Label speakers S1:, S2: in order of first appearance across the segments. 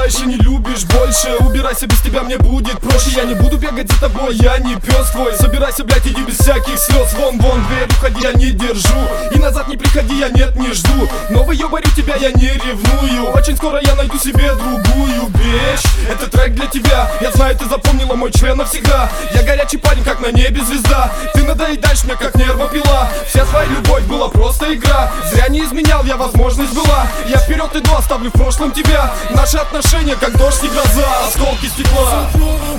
S1: скучаешь и не любишь больше. Убирайся, без тебя мне будет проще. Я не буду бегать за тобой, я не пес твой. Собирайся, блядь, иди без всяких слез. Вон, дверь, уходи, я не держу. И назад не приходи, я нет, не жду. Но выебарю тебя, я не ревную. Очень скоро я найду себе другую, бич. Это трек для тебя. Я знаю, ты запомнила мой член навсегда. Я горячий парень, как на небе звезда. Ты надоедаешь мне, как нервопила. Вся твоя любовь была просто игра. Зря не изменял, я возможность была. Я вперед иду, оставлю в прошлом тебя. Наши отношения, как дождь и гроза, осколки стекла.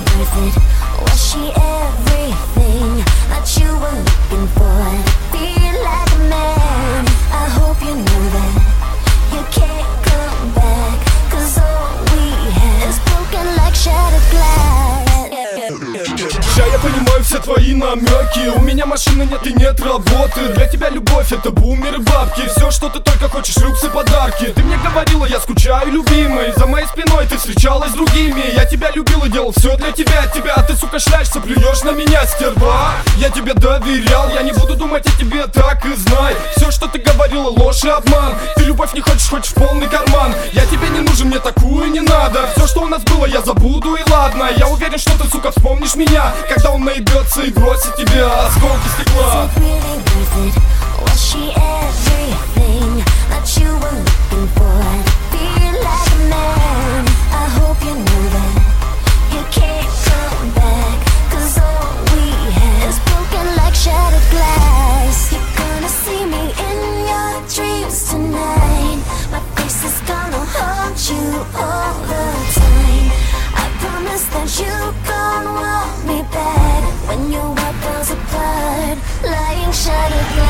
S1: Я понимаю все твои намеки. У меня машины нет и нет работы. Для тебя любовь это бумер и бабки. Все, что ты только хочешь, люксы, подарки. Ты мне говорила, я скучаю, любимый. За моей спиной ты встречалась с другими. Я тебя любил и делал все для тебя. А ты, сука, шляешься, плюешь на меня, стерва. Я тебе доверял, я не буду думать о тебе, так и знай. Все, что ты говорила, ложь и обман. Ты любовь не хочешь, хочешь в полный карман. Я тебе не нужен, мне такую не надо. Все, что у нас было, я забуду и ладно. Я уверен, что ты, сука, вспомнишь меня, когда он наебется и бросит тебя осколки стекла.
S2: Lying shattered glass.